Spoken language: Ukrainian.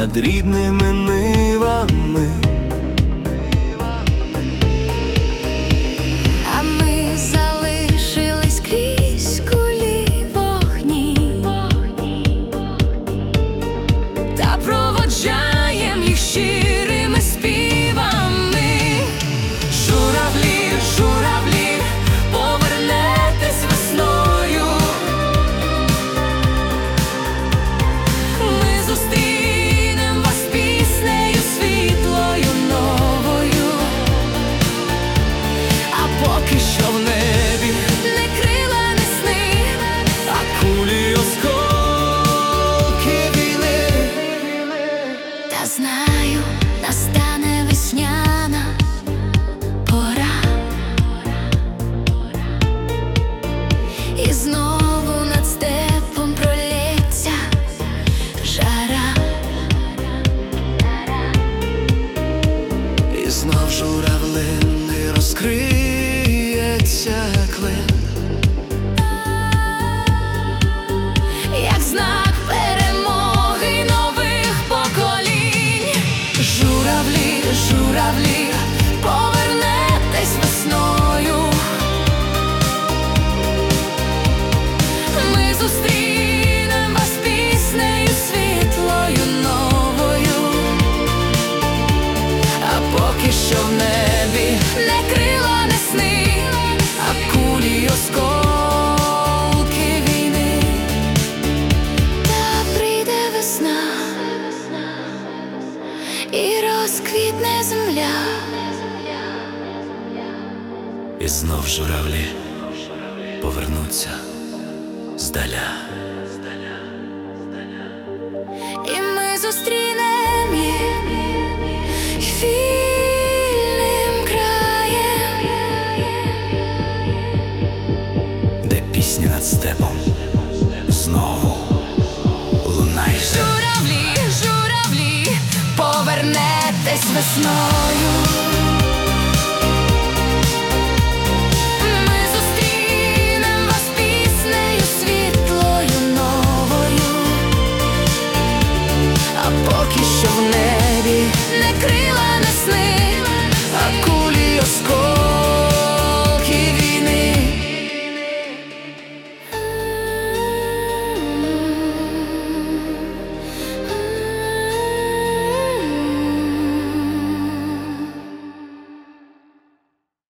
над рідними нивами. А ми залишились крізь кулі вогні та проводжаєм їх щирими співами. Журавлі, журавлі, повернетесь весною. Ми зустрінем вас піснею світлою новою. А поки що в небі не крила, не сни, А кулі осколки війни. та знаю, настане весняна пора, і знову над степом пролється жара. І знов журавлини розкриється клин. Як знак перемоги нових поколінь. Журавлі, журавлі, повернетесь весною. Ми зустрінем вас піснею світлою новою. А поки що в небі не крила, не сни, а кулі осколки війни. Та прийде весна, і розквітне земля. І знов журавлі повернуться здаля. І ми зустрінем їх вільним краєм, Де пісня над степом знову лунає. журавлі, журавлі, повернетесь весною. Ми зустрінем вас піснею світлою новою. А поки що в небі не крила,